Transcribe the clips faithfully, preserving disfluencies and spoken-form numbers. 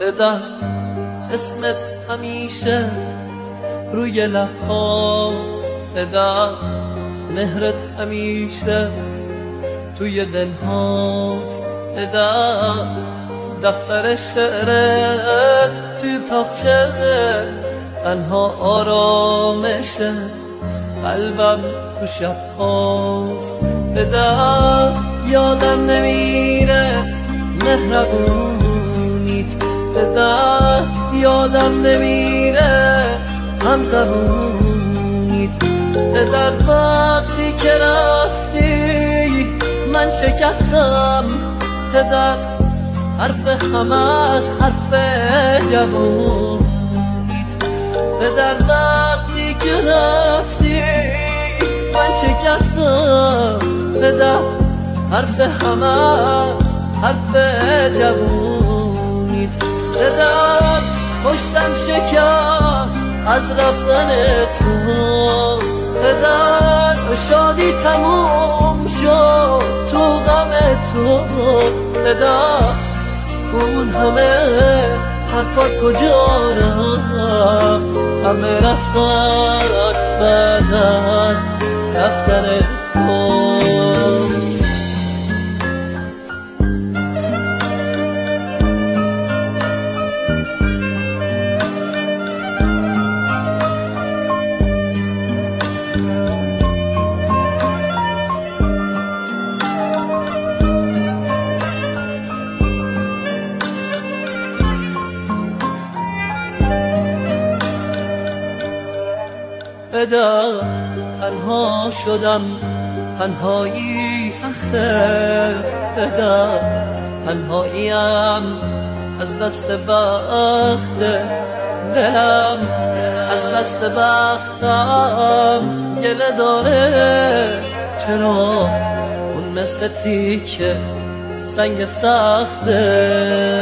بدم اسمت همیشه روی لبهاست، بدم مهرت همیشه توی دلهاست، بدم دفتر شعرت توی تاقچه تنها آرامشه قلبم تو شبهاست، بدم یادم نمیره مهربونیت، بدم یادم نمیره همزبونیت، بدم وقتی که رفتی من شکستم، بدم حرف همه از حرف جوونیت، بدم وقتی که رفتی من شکستم، بدم حرف همه از حرف جوونیت، بدم پشتم شکست از رفتن تو، بدم شادی تموم شد تو غم تو، بدم اون همه حرفات کجا رفت، همه رفتن بعد از رفتن تو. بدم تنها شدم، تنهایی سخته، بدم تنهاییم از دست بخت دلم، از دست بختم گله داره، چرا اون مثل تیکه سنگ سخته،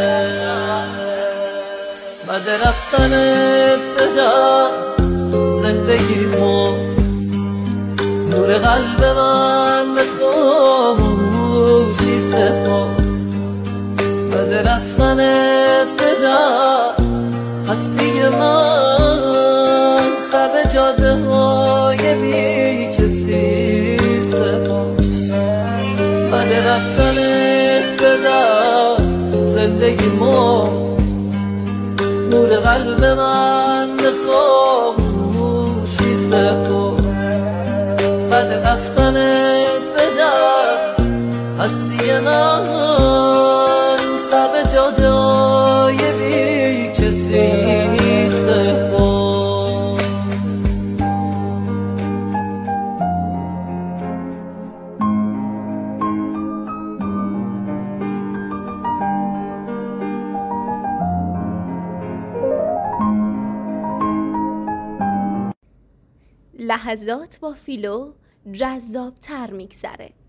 بعد رفتنت بدم زندگیمو نور قلب من به خاموشی سپرد، بعد رفتنت بدم هستی من سر به جاده های بی کسی سپرد، بعد رفتنت بدم زندگیمو نور قلب من به خاموشی سپرد، بعد رفتنت بدم هستی من سر به جاده های بی کسی سپرد. لحظات با فیلو جذاب تر میگذره.